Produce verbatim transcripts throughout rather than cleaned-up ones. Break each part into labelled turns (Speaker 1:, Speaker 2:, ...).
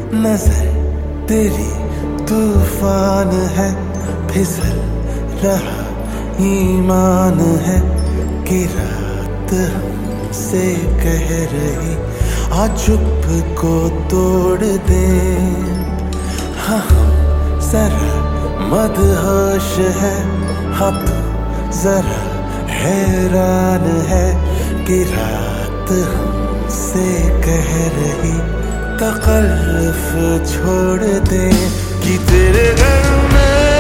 Speaker 1: नजर तेरी तूफान है, फिसल रहा ईमान है कि रात हमसे कह रही आ चुप को तोड़ दे। हाँ हम जरा मदहोश है, हाँ तू जरा हैरान है कि रात हमसे कह रही तकल्लुफ छोड़ दे। कि तेरे घर में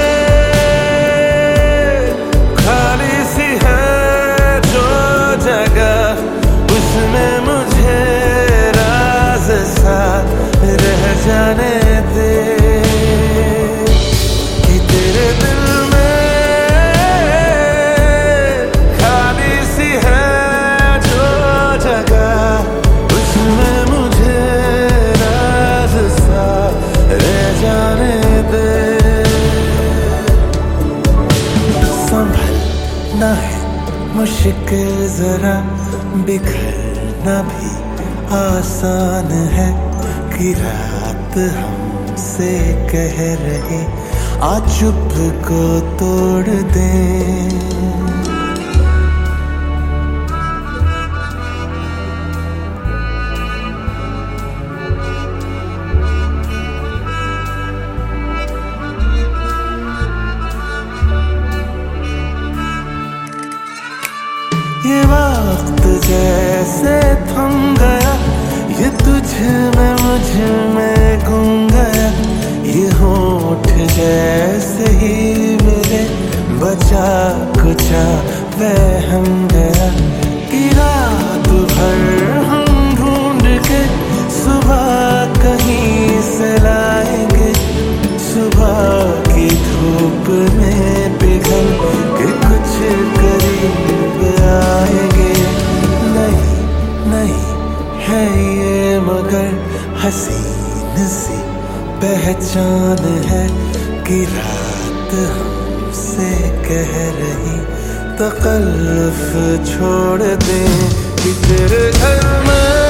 Speaker 1: खाली सी है जो जगह, उसमें मुझे राज सा रह जाने दे। कि तेरे दिल में खाली सी है जो जगह, उसमें मुझे राज सा रह जाने दे। संभलना है मुश्किल जरा, बिखरना भी आसान है कि रात हमसे कह रही आ चुप को तोड़ दे। ये वक्त जैसे थम गया, ये तुझ में मुझ में गुम गया। ये होठ जैसे ही मेरे बचा कुचा वहम गया। कि रात भर हम ढूंढ के सुबह कहीं से लाएंगे, सुबह की धूप में पिघल के कुछ करीब आएंगे। नहीं नहीं है ये मगर हसीन सी पहचान है कि रात हमसे कह रही तकल्लुफ छोड़ दे। कि तेरे घर में